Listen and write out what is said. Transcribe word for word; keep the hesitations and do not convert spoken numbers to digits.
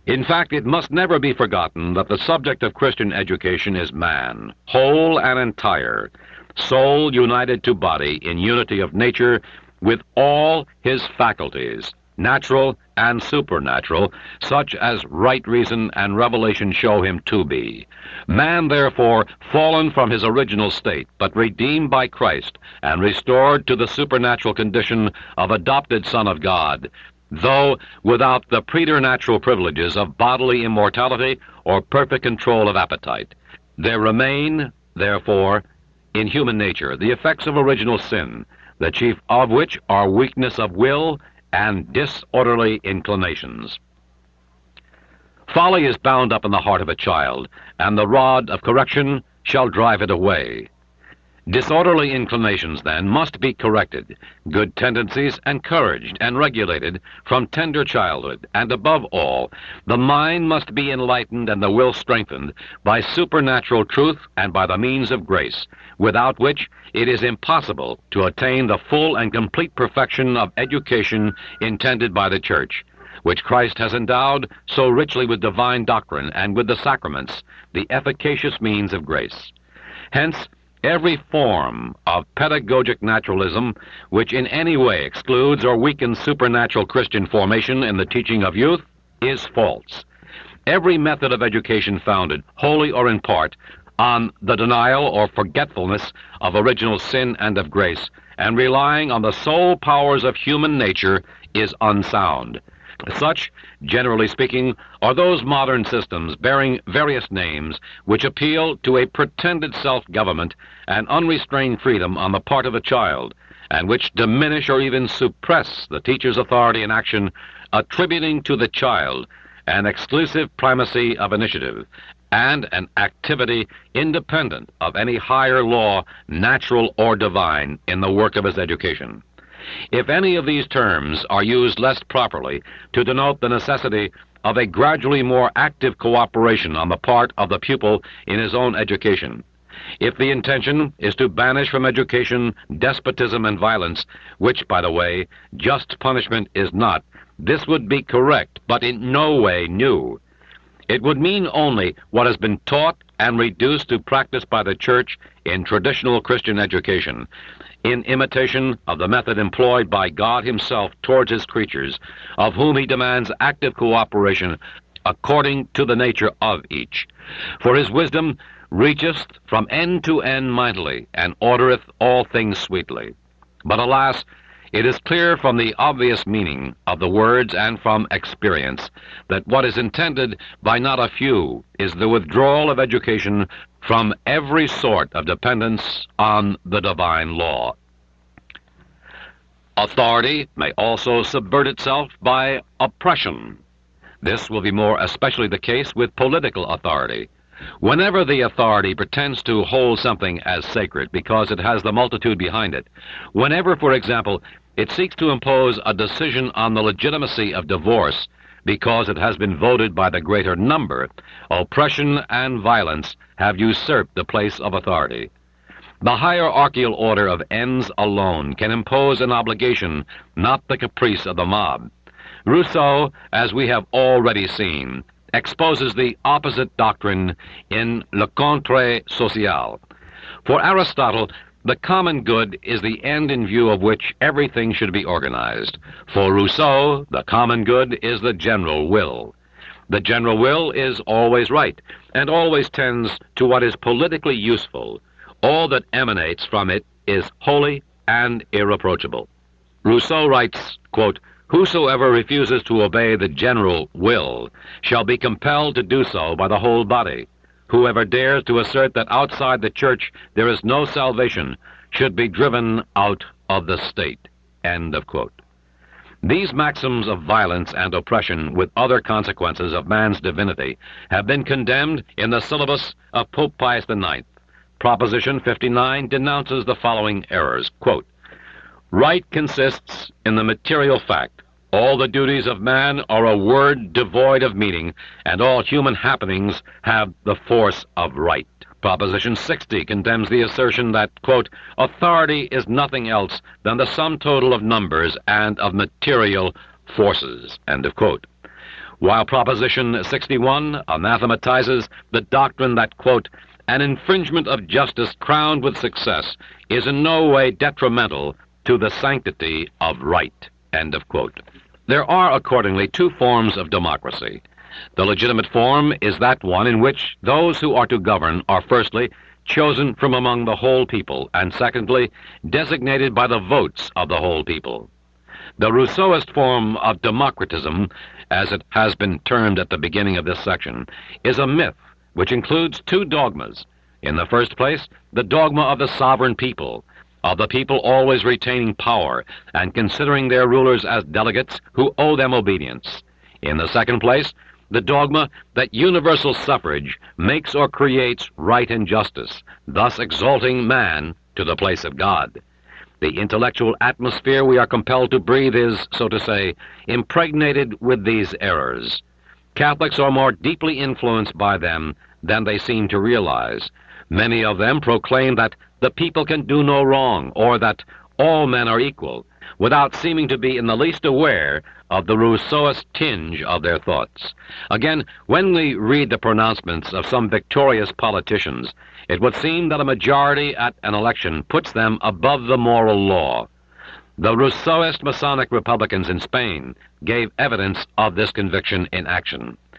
In fact, it must never be forgotten that the subject of Christian education is man, whole and entire, soul united to body in unity of nature with all his faculties, natural and supernatural, such as right reason and revelation show him to be. Man, therefore, fallen from his original state, but redeemed by Christ and restored to the supernatural condition of adopted Son of God, though without the preternatural privileges of bodily immortality or perfect control of appetite. There remain, therefore, in human nature the effects of original sin, the chief of which are weakness of will and disorderly inclinations. Folly is bound up in the heart of a child, and the rod of correction shall drive it away. Disorderly inclinations, then, must be corrected, good tendencies encouraged and regulated from tender childhood, and above all, the mind must be enlightened and the will strengthened by supernatural truth and by the means of grace, without which it is impossible to attain the full and complete perfection of education intended by the Church, which Christ has endowed so richly with divine doctrine and with the sacraments, the efficacious means of grace. Hence, every form of pedagogic naturalism which in any way excludes or weakens supernatural Christian formation in the teaching of youth is false. Every method of education founded, wholly or in part, on the denial or forgetfulness of original sin and of grace, and relying on the sole powers of human nature, is unsound. Such, generally speaking, are those modern systems bearing various names which appeal to a pretended self-government and unrestrained freedom on the part of the child, and which diminish or even suppress the teacher's authority in action, attributing to the child an exclusive primacy of initiative and an activity independent of any higher law, natural or divine, in the work of his education. If any of these terms are used less properly to denote the necessity of a gradually more active cooperation on the part of the pupil in his own education, if the intention is to banish from education despotism and violence, which, by the way, just punishment is not, this would be correct, but in no way new. It would mean only what has been taught and reduced to practice by the Church in traditional Christian education, in imitation of the method employed by God himself towards his creatures, of whom he demands active cooperation according to the nature of each. For his wisdom reacheth from end to end mightily, and ordereth all things sweetly. But alas, it is clear from the obvious meaning of the words and from experience that what is intended by not a few is the withdrawal of education from every sort of dependence on the divine law. Authority may also subvert itself by oppression. This will be more especially the case with political authority. Whenever the authority pretends to hold something as sacred because it has the multitude behind it, whenever, for example, it seeks to impose a decision on the legitimacy of divorce because it has been voted by the greater number, oppression and violence have usurped the place of authority. The hierarchical order of ends alone can impose an obligation, not the caprice of the mob. Rousseau, as we have already seen, exposes the opposite doctrine in Le Contrat Social. For Aristotle, the common good is the end in view of which everything should be organized. For Rousseau, the common good is the general will. The general will is always right, and always tends to what is politically useful. All that emanates from it is holy and irreproachable. Rousseau writes, quote, "Whosoever refuses to obey the general will shall be compelled to do so by the whole body. Whoever dares to assert that outside the Church there is no salvation should be driven out of the state." End of quote. These maxims of violence and oppression, with other consequences of man's divinity, have been condemned in the syllabus of Pope Pius the Ninth. Proposition fifty-nine denounces the following errors, quote, "Right consists in the material fact. All the duties of man are a word devoid of meaning, and all human happenings have the force of right." Proposition sixty condemns the assertion that, quote, "Authority is nothing else than the sum total of numbers and of material forces," end of quote. while Proposition sixty-one anathematizes the doctrine that, quote, an infringement of justice crowned with success is in no way detrimental to the sanctity of right, end of quote. There are accordingly two forms of democracy. The legitimate form is that one in which those who are to govern are firstly chosen from among the whole people, and secondly designated by the votes of the whole people. The Rousseauist form of democratism, as it has been termed at the beginning of this section, is a myth which includes two dogmas. In the first place, the dogma of the sovereign people, of the people always retaining power and considering their rulers as delegates who owe them obedience. In the second place, the dogma that universal suffrage makes or creates right and justice, thus exalting man to the place of God. The intellectual atmosphere we are compelled to breathe is, so to say, impregnated with these errors. Catholics are more deeply influenced by them than they seem to realize. Many of them proclaim that the people can do no wrong, or that all men are equal, without seeming to be in the least aware of the Rousseauist tinge of their thoughts. Again, when we read the pronouncements of some victorious politicians, it would seem that a majority at an election puts them above the moral law. The Rousseauist Masonic Republicans in Spain gave evidence of this conviction in action.